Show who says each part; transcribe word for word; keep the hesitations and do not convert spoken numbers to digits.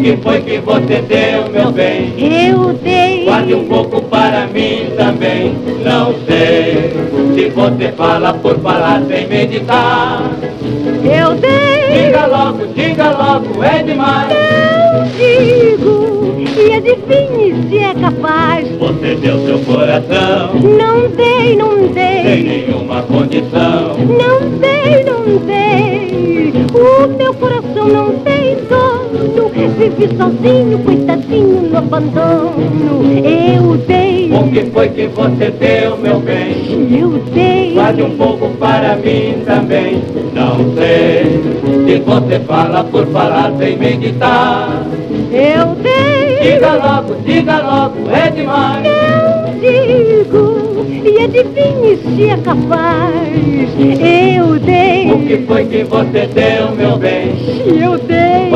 Speaker 1: que foi que você deu, meu bem?
Speaker 2: Eu dei.
Speaker 1: Guarde um pouco para mim também. Não sei se você fala por falar sem meditar.
Speaker 2: Eu dei.
Speaker 1: Diga logo, diga logo, é demais.
Speaker 2: Eu digo, e adivinhe se é capaz.
Speaker 1: Você deu seu coração
Speaker 2: Não dei, não
Speaker 1: sem
Speaker 2: dei.
Speaker 1: nenhuma condição.
Speaker 2: Não dei, não dei. O meu coração não tem dono. Vive sozinho, coitadinho no abandono. Eu dei.
Speaker 1: O que foi que você deu, meu bem?
Speaker 2: Eu dei.
Speaker 1: Guarde um pouco para mim também. Não sei se você fala por falar sem meditar.
Speaker 2: Eu dei.
Speaker 1: Diga logo, diga logo, é demais.
Speaker 2: Eu digo, e adivinhe se é capaz. Eu dei.
Speaker 1: O que foi que você deu, meu bem?
Speaker 2: Eu dei.